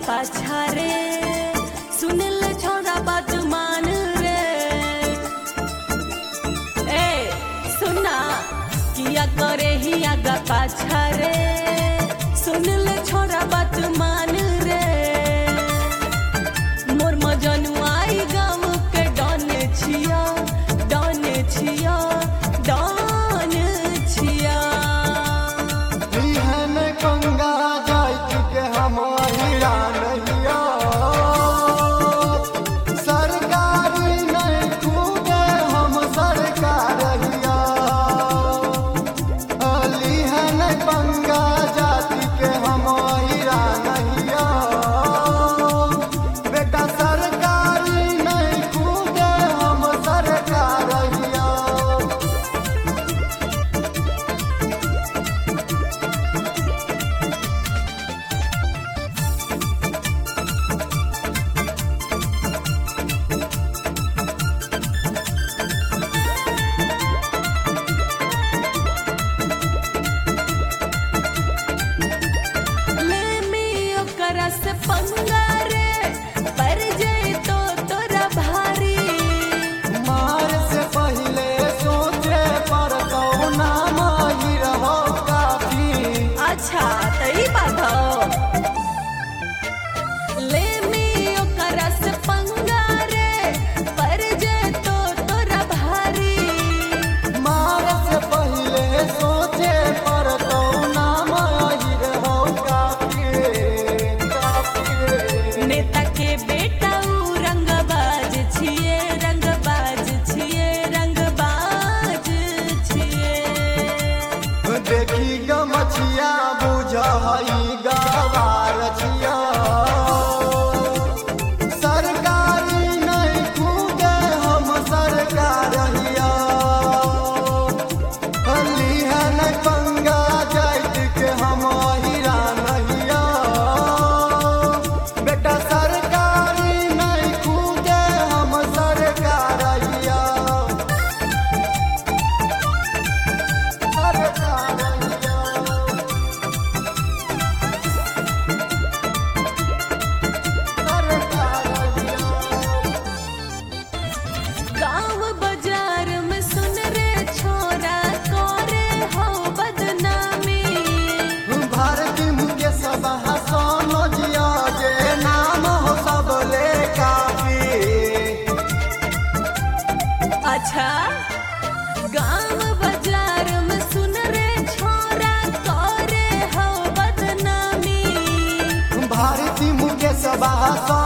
पाछा रे सुन ले छोरा बात मान रे। ए सुना किया करे ही आगा पाछा रे सुन ले छोरा बात मान रे। मोर मजनुआई गाँव के डॉन छिया डॉन छिया डॉन छिया। गंगा जाय के हम हीरा नहिया सरकारी नहीं कूदे हम सरकारिया। अली है न गंगा जाति के हम हीरा नहिया बेटा सरकारी नहीं कूदे हम सरकारिया। से पंगा रे पर जाए तो तोरा भारी। मार से पहले सोचे पर कौना माही रहो काफी। अच्छा तई बात हो ले मी ओकरा से पंगा रे पर जाए तो तोरा भारी। मार से पहले सोचे पर कौना माही रहो काफी। नेता के बेटा ऊ रंगबाज छिए रंगबाज छिए रंगबाज छिए। देखी गमछिया बुझ हई गवार छिया सरकारी नहीं कूदे हम सरकारिया। अली है न गंगा जाइत के हम हीरा नहिया बेटा सरकारी नहीं कूदे हम सरकारिया। गाँव बाजार में सुन रे छोरा करे हो बदनामी। भारती मुके सब हसनो जिया जे नाम हो सब ले काफी। अच्छा गाँव बाजार में सुन रे छोरा करे हो बदनामी। भारती मुके सब हसनो